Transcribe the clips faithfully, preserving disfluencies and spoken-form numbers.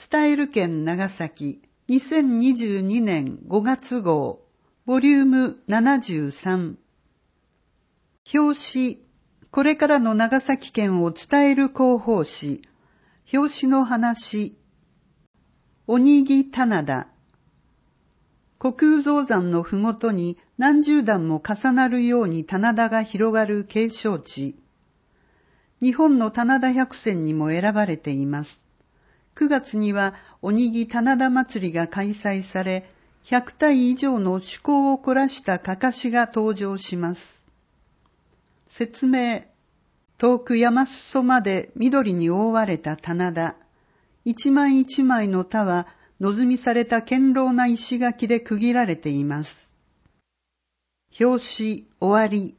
伝える県長崎にせんにじゅうにねんごがつ号ボリュームななじゅうさん。表紙、これからの長崎県を伝える広報誌。表紙の話。鬼木棚田。虚空蔵山のふもとに何十段も重なるように棚田が広がる景勝地。日本の棚田百選にも選ばれています。くがつには鬼木棚田祭りが開催され、ひゃくたい以上の趣向を凝らしたかかしが登場します。説明。遠く山裾まで緑に覆われた棚田。一枚一枚の田は、野積みされた堅牢な石垣で区切られています。表紙、終わり。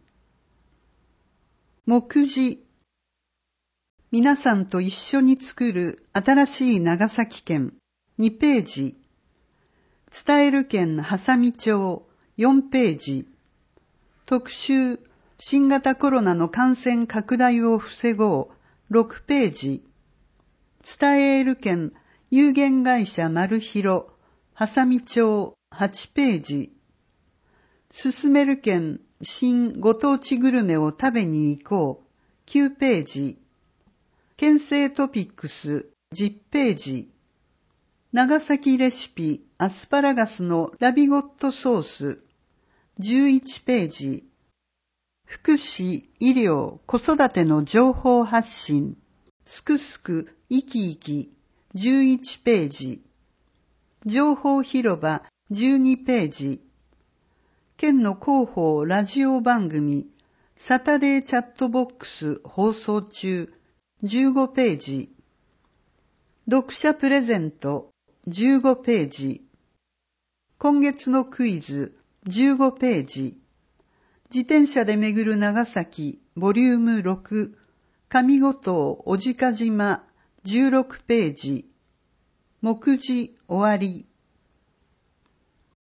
目次。皆さんと一緒に作る新しい長崎県。にページ。伝える県波佐見町。よんページ。特集。新型コロナの感染拡大を防ごう。ろくページ。伝える県有限会社マルヒロ。波佐見町。はちページ。進める県新ご当地グルメを食べに行こう。きゅうページ。県政トピックスじゅっページ。長崎レシピアスパラガスのラビゴットソースじゅういちページ。福祉、医療、子育ての情報発信すくすく生き生きじゅういちページ。情報広場じゅうにページ。県の広報ラジオ番組サタデーチャットボックス放送中じゅうごページ。読者プレゼントじゅうごページ。今月のクイズじゅうごページ。自転車で巡る長崎ボリュームろく。上五島小値賀島じゅうろくページ。目次終わり。